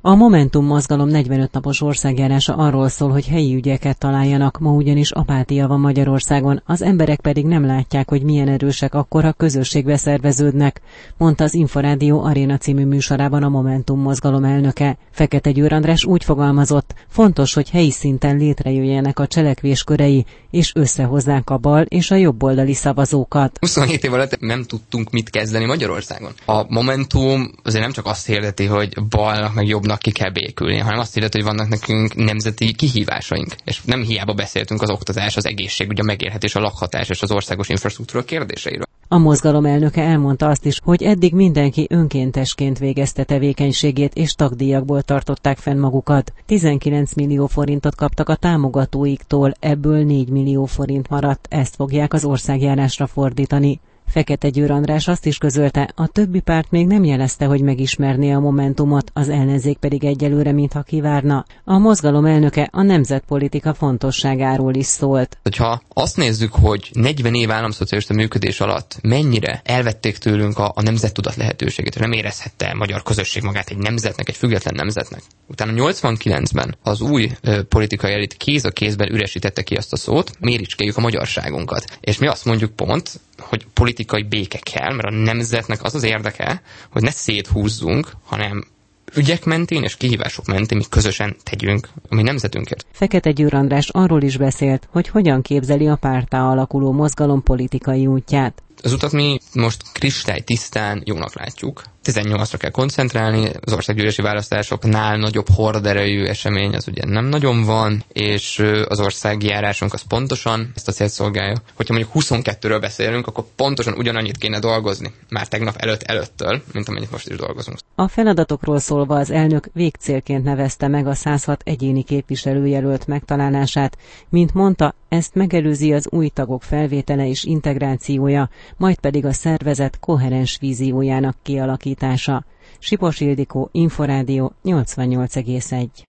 A Momentum mozgalom 45 napos országjárása arról szól, hogy helyi ügyeket találjanak, ma ugyanis apátia van Magyarországon, az emberek pedig nem látják, hogy milyen erősek akkor, ha közösségbe szerveződnek, mondta az Inforádió Aréna című műsorában a Momentum mozgalom elnöke. Fekete Győr András úgy fogalmazott, fontos, hogy helyi szinten létrejöjjenek a cselekvéskörei, és összehozzák a bal és a jobboldali szavazókat. 27 év alatt nem tudtunk mit kezdeni Magyarországon. A Momentum azért nem csak azt hirdeti, hogy balnak meg jobbnak ki kell békülni, hanem azt hirdeti, hogy vannak nekünk nemzeti kihívásaink. És nem hiába beszéltünk az oktatás, az egészségügy, a megélhetés, a lakhatás és az országos infrastruktúra kérdéseiről. A mozgalom elnöke elmondta azt is, hogy eddig mindenki önkéntesként végezte tevékenységét, és tagdíjakból tartották fenn magukat. 19 millió forintot kaptak a támogatóiktól, ebből 4 millió forint maradt, ezt fogják az országjárásra fordítani. Fekete Győr András azt is közölte, a többi párt még nem jelezte, hogy megismerné a Momentumot, az ellenzék pedig egyelőre mintha kivárna. A mozgalom elnöke a nemzetpolitika fontosságáról is szólt. Ha azt nézzük, hogy 40 év államszocialista működés alatt mennyire elvették tőlünk a nemzettudat lehetőségét, és nem érezhette a magyar közösség magát egy nemzetnek, egy független nemzetnek. Utána 89-ben az új politikai elit kéz a kézben üresítette ki azt a szót, méricskéljük a magyarságunkat. És mi azt mondjuk pont, hogy politikai béke kell, mert a nemzetnek az az érdeke, hogy ne széthúzzunk, hanem ügyek mentén és kihívások mentén mi közösen tegyünk a mi nemzetünkért. Fekete Győr András arról is beszélt, hogy hogyan képzeli a párttá alakuló mozgalom politikai útját. Az utat mi most kristálytisztán jónak látjuk. 18-ra kell koncentrálni, az országgyűlési választásoknál nagyobb horderejű esemény az ugye nem nagyon van, és az országjárásunk az pontosan ezt a célt szolgálja. Hogyha mondjuk 22-ről beszélünk, akkor pontosan ugyanannyit kéne dolgozni, már tegnap előttől, mint amennyit most is dolgozunk. A feladatokról szólva az elnök végcélként nevezte meg a 106 egyéni képviselőjelölt megtalálását, mint mondta, ezt megelőzi az új tagok felvétele és integrációja, majd pedig a szervezet koherens víziójának kialakítása. Sipos Ildikó, Inforádió 88,1.